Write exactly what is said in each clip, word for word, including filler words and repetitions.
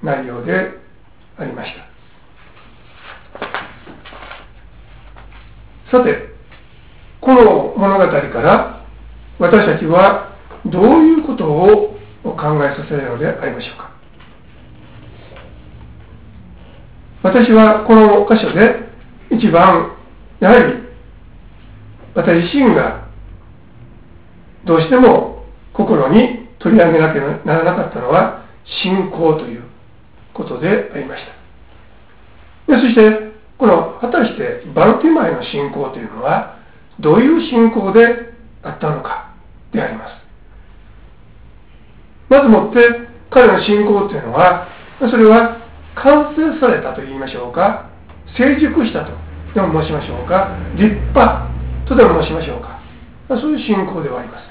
内容でありました。さて、この物語から私たちはどういうことを考えさせるのでありましょうか。私はこの箇所で一番やはり私自身がどうしても心に取り上げなければならなかったのは信仰ということでありました。でそしてこの果たしてバルティマイの信仰というのはどういう信仰であったのかであります。まずもって彼の信仰というのはそれは完成されたと言いましょうか、成熟したとでも申しましょうか、立派とでも申しましょうか、そういう信仰ではあります。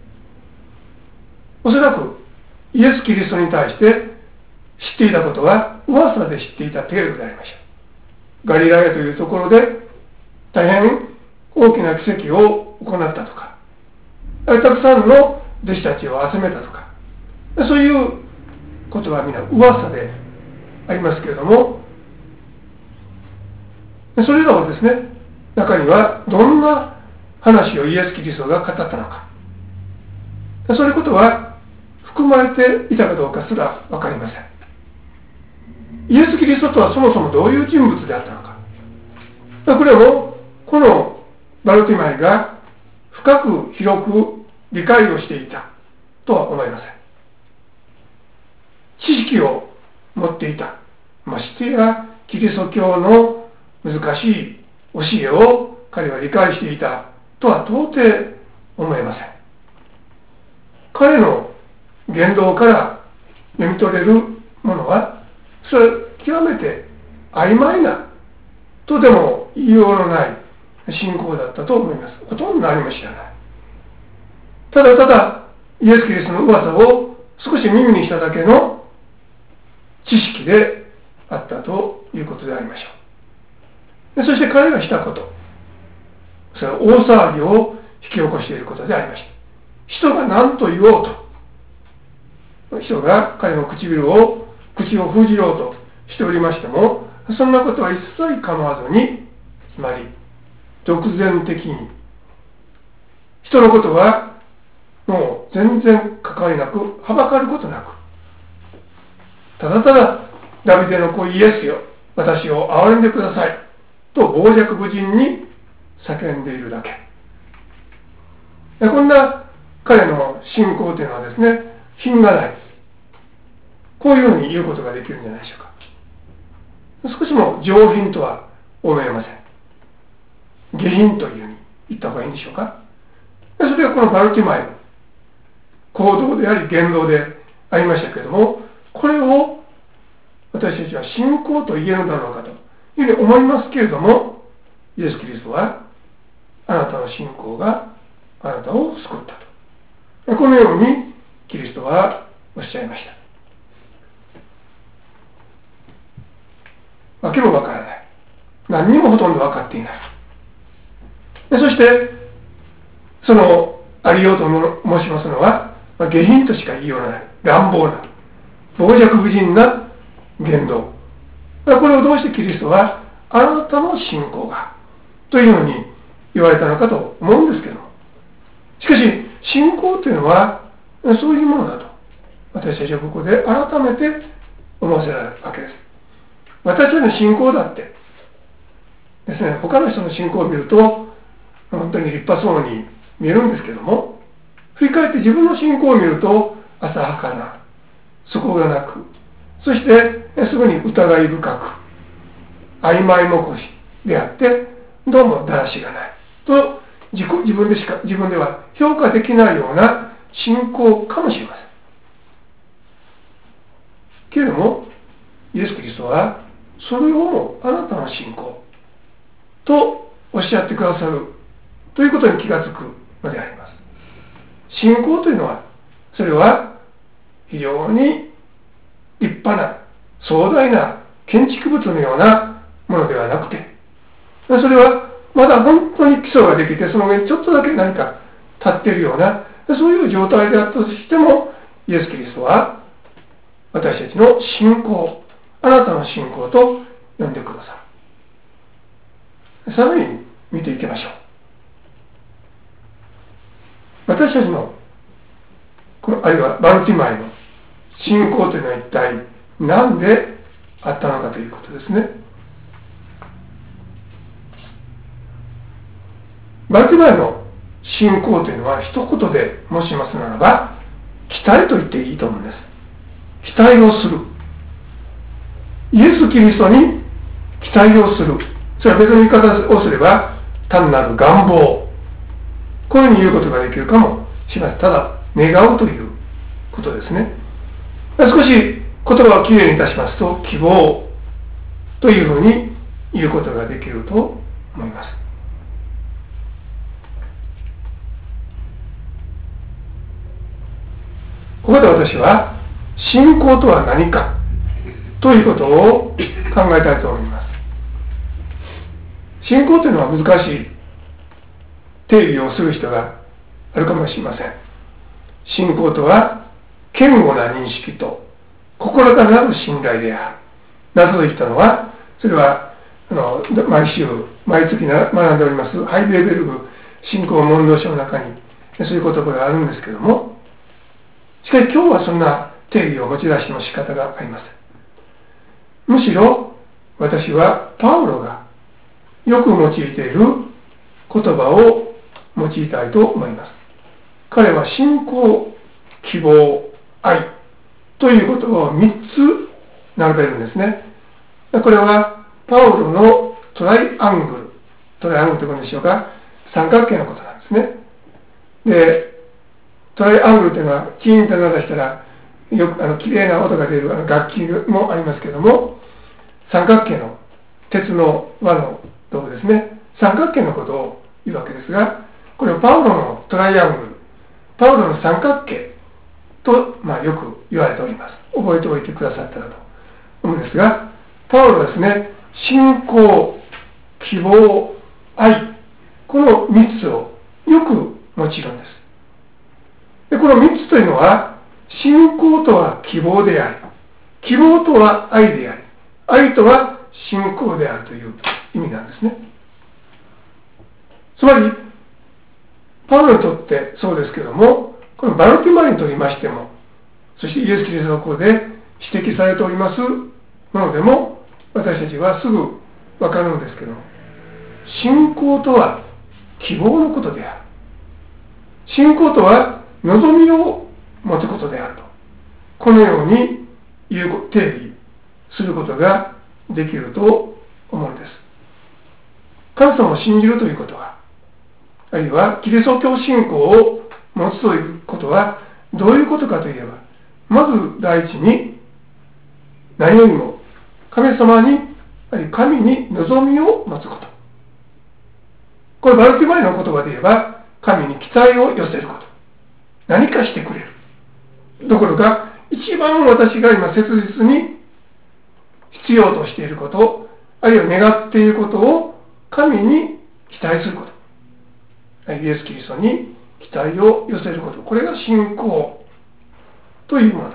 おそらくイエス・キリストに対して知っていたことは噂で知っていた程度でありました。ガリラヤというところで大変大きな奇跡を行ったとか、たくさんの弟子たちを集めたとか、そういうことは皆噂でありますけれども、それらをですね、中にはどんな話をイエス・キリストが語ったのか、そういうことは含まれていたかどうかすら分かりません。イエス・キリストとはそもそもどういう人物であったのか、これもこのバルティマイが深く広く理解をしていたとは思いません。知識を持っていた、ましてやキリスト教の難しい教えを彼は理解していたとは到底思えません。彼の言動から読み取れるものはそれは極めて曖昧なとでも言いようのない信仰だったと思います。ほとんど何も知らない、ただただイエス・キリストの噂を少し耳にしただけの知識であったということでありましょう。でそして彼がしたこと、それは大騒ぎを引き起こしていることでありました。人が何と言おうと、人が彼の唇を口を封じようとしておりましても、そんなことは一切構わずに、つまり独善的に人のことはもう全然関わりなく、はばかることなく、ただただダビデの子イエスよ、私を憐れんでくださいと傍若無人に叫んでいるだけ。こんな彼の信仰というのはですね、品がない、こういうふうに言うことができるんじゃないでしょうか。少しも上品とは思えません。下品というふうに言った方がいいんでしょうか。それはこのバルティマイの行動であり言動でありましたけれども、これを私たちは信仰と言えるだろうかというふうに思いますけれども、イエス・キリストはあなたの信仰があなたを救ったと、このようにキリストはおっしゃいました。わけもわからない、何にもほとんど分かっていない。でそしてそのありようと申しますのは、まあ、下品としか言いようがない、乱暴な傍若無人な言動、これをどうしてキリストはあなたの信仰がというふうに言われたのかと思うんですけども、しかし信仰というのはそういうものだと私たちはここで改めて思わせられるわけです。私たちの信仰だってですね、他の人の信仰を見ると本当に立派そうに見えるんですけども、振り返って自分の信仰を見ると浅はかな、底がなく、そしてすぐに疑い深く曖昧もこしであって、どうもだらしがないと 自, 己自分でしか自分では評価できないような信仰かもしれませんけれども、イエス・キリストはそれをもあなたの信仰とおっしゃってくださるということに気がつくのであります。信仰というのは、それは非常に立派な壮大な建築物のようなものではなくて、それはまだ本当に基礎ができて、その上にちょっとだけ何か立っているような、そういう状態であったとしても、イエス・キリストは私たちの信仰、あなたの信仰と呼んでください。さらに見ていきましょう。私たちのこのあるいはバルティマイの信仰というのは一体何であったのかということですね。バルティマイの信仰というのは一言で申しますならば、期待と言っていいと思うんです。期待をする。イエス・キリストに期待をする。それは別の言い方をすれば単なる願望、こういうふうに言うことができるかもしれません。ただ願うということですね。少し言葉をきれいにいたしますと、希望というふうに言うことができると思います。ここで私は信仰とは何かということを考えたいと思います。信仰というのは難しい定義をする人があるかもしれません。信仰とは堅固な認識と心からなる信頼である。なぜと言ったのは、それはあの毎週毎月学んでおりますハイデルベルグ信仰問答書の中にそういう言葉があるんですけども、しかし今日はそんな定義を持ち出しても仕方がありません。むしろ私はパウロがよく用いている言葉を用いたいと思います。彼は信仰、希望、愛ということをみっつ並べるんですね。これはパウロのトライアングル、トライアングルということでしょうか、三角形のことなんですね。でトライアングルというのはチーンと鳴らしたらよくあの綺麗な音が出るあの楽器もありますけども、三角形の鉄の輪の道具ですね、三角形のことを言うわけですが、これをパウロのトライアングル、パウロの三角形と、まあ、よく言われております。覚えておいてくださったらと思うんですが、パウロはですね、信仰、希望、愛、このみっつをよく用いるんです。でこのみっつというのは、信仰とは希望であり、希望とは愛であり、愛とは信仰であるという意味なんですね。つまりパウロにとってそうですけども、このバルティマイにとりましても、そしてイエス・キリストのここで指摘されておりますものでも、私たちはすぐ分かるのですけど、信仰とは希望のことである。信仰とは望みを持つことであると、このように言う定義することができると思うんです。神様を信じるということは、あるいはキリスト教信仰を持つということはどういうことかといえば、まず第一に何よりも神様に、あるいは神に望みを持つこと。これバルティマイの言葉で言えば、神に期待を寄せること。何かしてくれる。どころか一番私が今切実に必要としていること、あるいは願っていることを神に期待すること。イエス・キリストに期待を寄せること。これが信仰というものだ。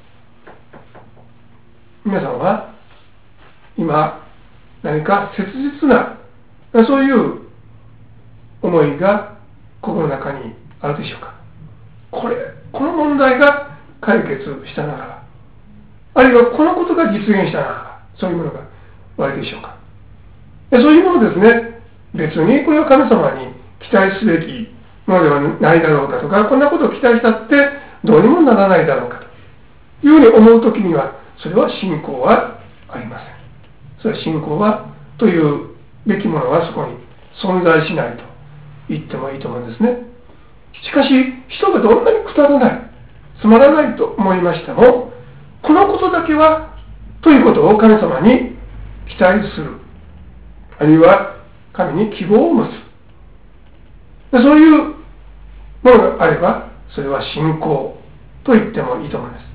皆さんは今何か切実なそういう思いが心の中にあるでしょうか。これ、この問題が解決したならば、あるいはこのことが実現したならば、そういうものがおありでしょうか。でそういうものですね、別にこれは神様に期待すべきものではないだろうかとか、こんなことを期待したってどうにもならないだろうかというふうに思うときには、それは信仰はありません。それは信仰はというべきものはそこに存在しないと言ってもいいと思うんですね。しかし人がどんなにくだらない、つまらないと思いましても、このことだけはということを神様に期待する、あるいは神に希望を持つ、でそういうものがあれば、それは信仰と言ってもいいと思うんです。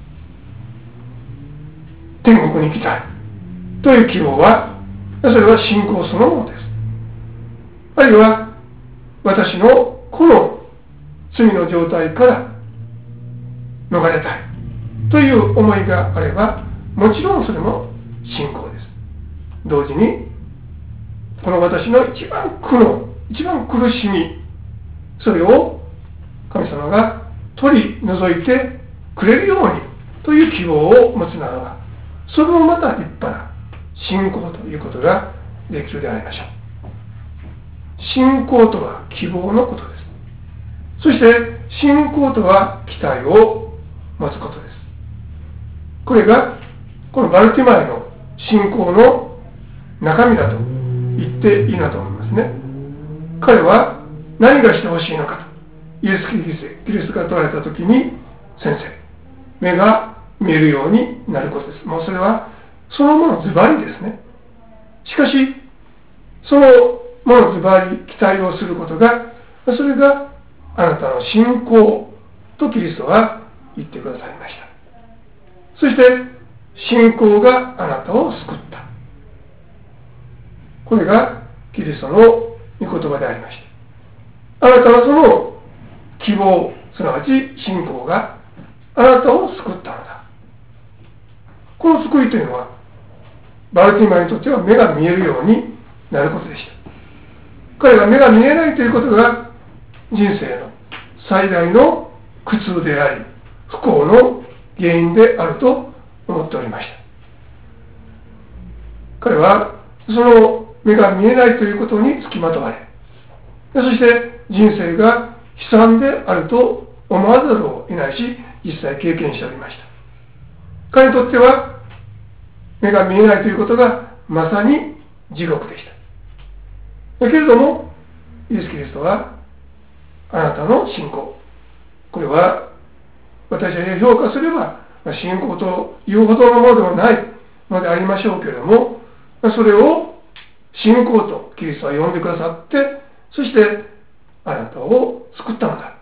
天国に行きたいという希望は、それは信仰そのものです。あるいは私のこの罪の状態から逃れたい、 という思いがあれば、もちろんそれも信仰です。同時にこの私の一番苦悩、一番苦しみ、それを神様が取り除いてくれるようにという希望を持つならば、それもまた立派な信仰ということができるでありましょう。信仰とは希望のことです。そして信仰とは期待を持つことです。これがこのバルティマイの信仰の中身だと言っていいなと思いますね。彼は何がしてほしいのかと、イエス・キリストが問われた時に、先生、目が見えるようになることです。もうそれはそのものズバリですね。しかしそのものズバリ期待をすることが、それがあなたの信仰とキリストは言ってくださいました。そして信仰があなたを救った。これがキリストの御言葉でありました。あなたはその希望、すなわち信仰があなたを救ったのだ。この救いというのはバルティマイにとっては目が見えるようになることでした。彼が目が見えないということが人生の最大の苦痛であり、不幸の原因であると思っておりました。彼はその目が見えないということにつきまとわれ、そして人生が悲惨であると思わざるを得ないし、実際経験しておりました。彼にとっては目が見えないということがまさに地獄でした。だけれどもイエス・キリストはあなたの信仰、これは私たちが評価すれば信仰というほどのものではないのでありましょうけれども、それを信仰とキリストは呼んでくださって、そしてあなたを救ったのだ。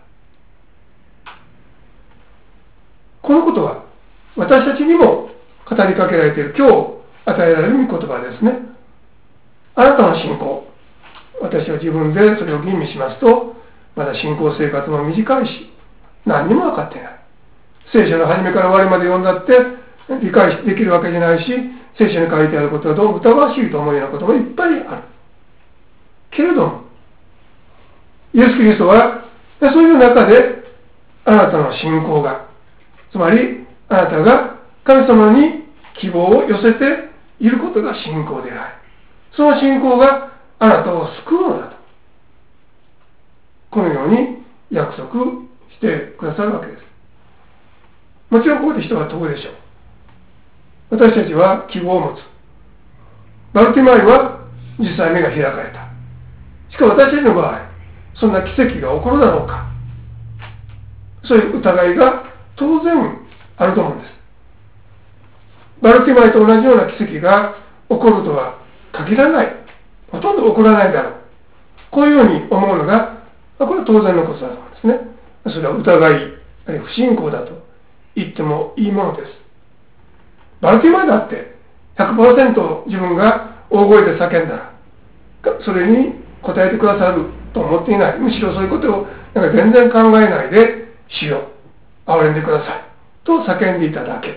このことは私たちにも語りかけられている、今日与えられる御言葉ですね。あなたの信仰、私は自分でそれを吟味しますと、まだ信仰生活も短いし何にも分かっていない。聖書の初めから終わりまで読んだって理解できるわけじゃないし、聖書に書いてあることはどうも疑わしいと思うようなこともいっぱいあるけれども、イエス・キリストはそういう中であなたの信仰が、つまりあなたが神様に希望を寄せていることが信仰であり、その信仰があなたを救うのだと、このように約束してくださるわけです。もちろんここで人は問うでしょう。私たちは希望を持つ。バルティマイは実際目が開かれた。しかも私たちの場合、そんな奇跡が起こるだろうか、そういう疑いが当然あると思うんです。バルティマイと同じような奇跡が起こるとは限らない、ほとんど起こらないだろう、こういうように思うのが、これは当然のことだと思うんですね。それは疑い、あるいは不信仰だと言ってもいいものです。バルティマイだって ひゃくパーセント 自分が大声で叫んだらそれに応えてくださると思っていない。むしろそういうことをなんか全然考えないで、主よ憐れんでくださいと叫んでいただけ。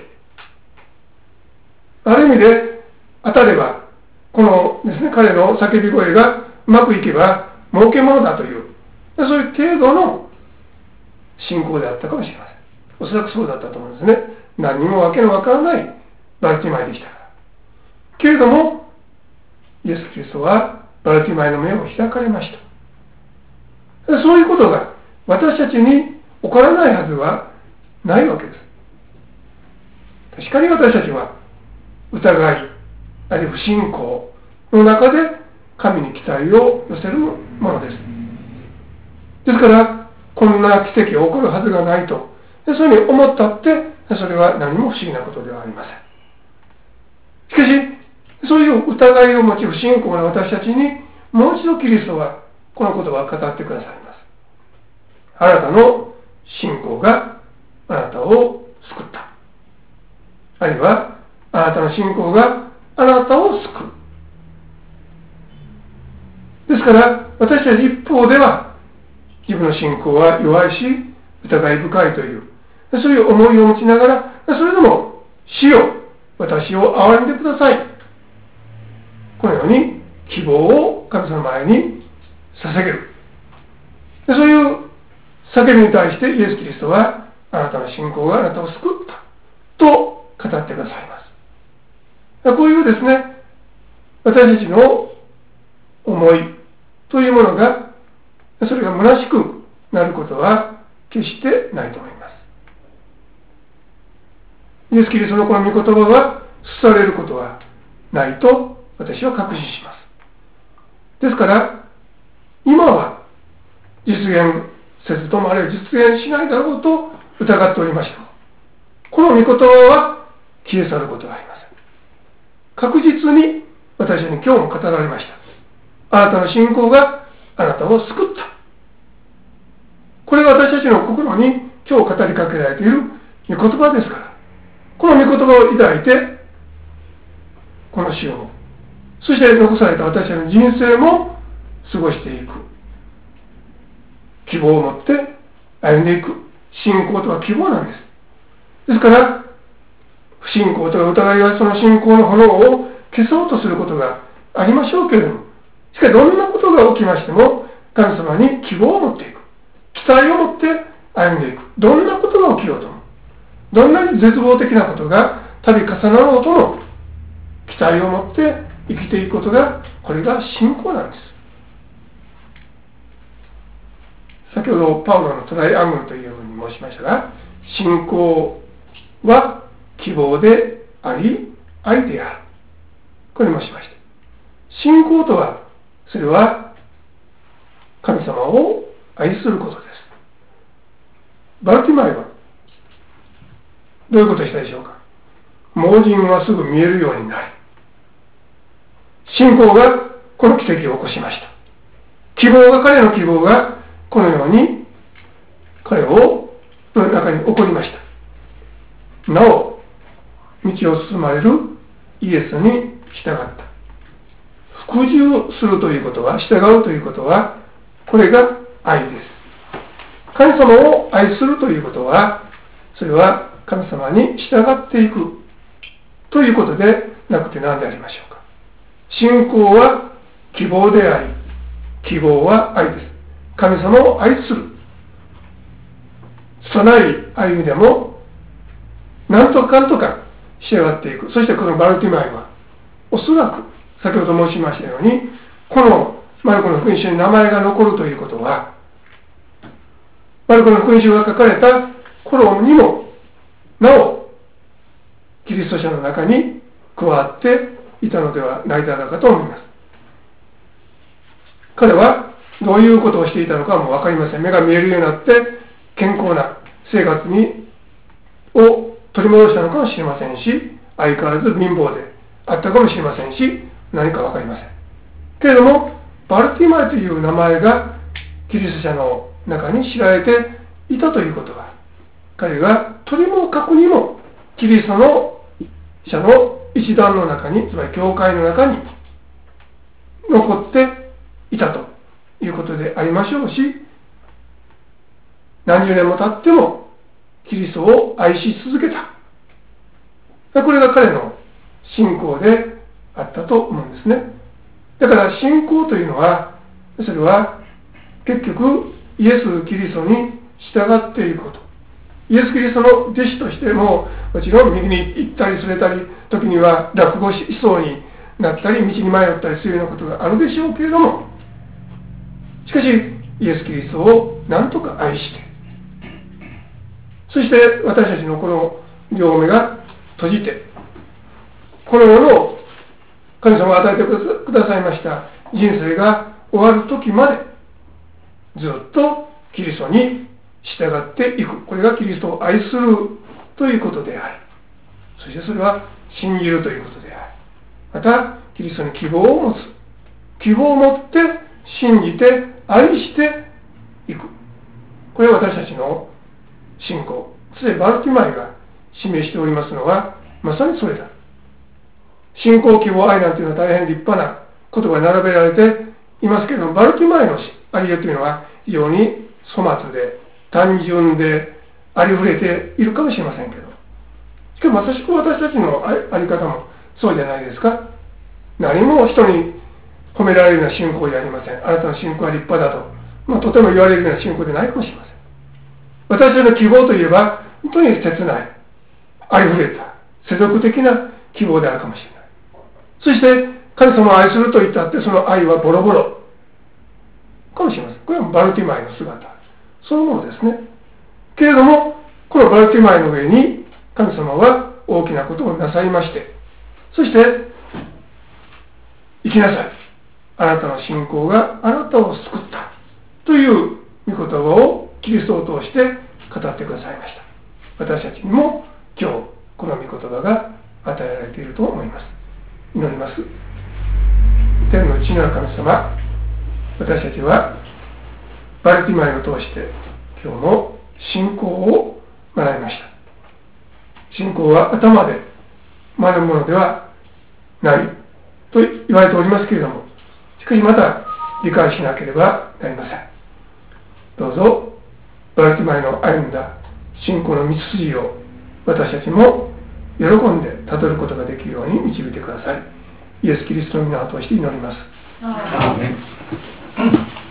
ある意味で当たればこのですね、彼の叫び声がうまくいけば儲けものだという、そういう程度の信仰であったかもしれません。おそらくそうだったと思うんですね。何にもわけのわからないバルティマイでしたから。けれどもイエス・キリストはバルティマイの目を開かれました。そういうことが私たちに起こらないはずはないわけです。確かに私たちは疑い、あるいは不信仰の中で神に期待を寄せるものです。ですからこんな奇跡が起こるはずがないと、そういうふうに思ったって、それは何も不思議なことではありません。しかしそういう疑いを持ち不信仰な私たちにもう一度キリストはこの言葉を語ってくださいます。あなたの信仰があなたを救った、あるいはあなたの信仰があなたを救う。ですから私たち一方では自分の信仰は弱いし疑い深いという、そういう思いを持ちながらそれでも主よ私を憐れんでください、このように希望を神様の前に捧げる。でそういう叫びに対してイエス・キリストはあなたの信仰があなたを救ったと語ってくださいます。こういうですね、私たちの思いというものがそれが虚しくなることは決してないと思います。イエス・キリストのこの御言葉は捨てられることはないと私は確信します。ですから今は実現せずともあるいは実現しないだろうと疑っておりました。この御言葉は消え去ることはありません。確実に私に今日も語られました。あなたの信仰があなたを救った。これが私たちの心に今日語りかけられている御言葉ですから、この御言葉を抱いてこの死を、そして残された私たちの人生も過ごしていく、希望を持って歩んでいく。信仰とは希望なんです。ですから不信仰とか疑いはその信仰の炎を消そうとすることがありましょうけれども、しかしどんなことが起きましても神様に希望を持っていく、期待を持って歩んでいく。どんなことが起きようとも、どんなに絶望的なことが度重なろうとも期待を持って生きていくことが、これが信仰なんです。先ほどパウロのトライアングルというふうに申しましたが、信仰は希望であり愛である、これ申しました。信仰とは、それは神様を愛することです。バルティマイはどういうことをしたでしょうか。盲人はすぐ見えるようになり、信仰がこの奇跡を起こしました。希望が、彼の希望がこのように彼をの中に起こりました。なお道を進まれるイエスに従った。服従するということは、従うということは、これが愛です。神様を愛するということは、それは神様に従っていくということでなくて何でありましょうか。信仰は希望であり、希望は愛です。神様を愛する。拙い歩みでも何とかかんとか仕上がっていく。そしてこのバルティマイはおそらく先ほど申しましたように、このマルコの福音書に名前が残るということは、マルコの福音書が書かれた頃にもなおキリスト者の中に加わっていたのではないだろうかと思います。彼はどういうことをしていたのかも分かりません。目が見えるようになって健康な生活にを取り戻したのかもしれませんし、相変わらず貧乏であったかもしれませんし、何か分かりませんけれども、バルティマイという名前がキリスト者の中に知られていたということは、彼がとにもかくにもキリストの者の一団の中に、つまり教会の中に残っていたということでありましょうし、何十年も経ってもキリストを愛し続けた。これが彼の信仰であったと思うんですね。だから信仰というのは、それは結局イエス・キリストに従っていくこと。イエス・キリストの弟子としても、もちろん右に行ったりすれたり、時には落語しそうになったり、道に迷ったりするようなことがあるでしょうけれども、しかしイエス・キリストを何とか愛して、そして私たちのこの両目が閉じて、この世の神様が与えてくださいました人生が終わる時までずっとキリストに従っていく。これがキリストを愛するということであり、そしてそれは信じるということであり、またキリストに希望を持つ、希望を持って信じて愛していく。これは私たちの信仰、そしてバルティマイが示しておりますのはまさにそれだ。信仰、希望、愛なんていうのは大変立派な言葉が並べられていますけれども、バルティマイの歩みというのは非常に粗末で単純でありふれているかもしれませんけど、 今日まさしく私たちのあり方もそうじゃないですか。何も人に褒められるような信仰じゃありません。あなたの信仰は立派だと、まあ、とても言われるような信仰でないかもしれません。私たちの希望といえば本当に切ない、ありふれた世俗的な希望であるかもしれない。そして神様を愛すると言ったってその愛はボロボロかもしれません。これはバルティマイの姿そのものですね。けれどもこのバルティマイの上に神様は大きなことをなさいまして、そして生きなさい、あなたの信仰があなたを救ったという御言葉をキリストを通して語ってくださいました。私たちにも今日この御言葉が与えられていると思います。祈ります。天の父なる神様、私たちはバルティマイを通して今日も信仰を学びました。信仰は頭で学ぶものではないと言われておりますけれども、しかしまた理解しなければなりません。どうぞバルティマイの歩んだ信仰の道筋を私たちも喜んでたどることができるように導いてください。イエス・キリストの皆を通して祈ります。アーメン。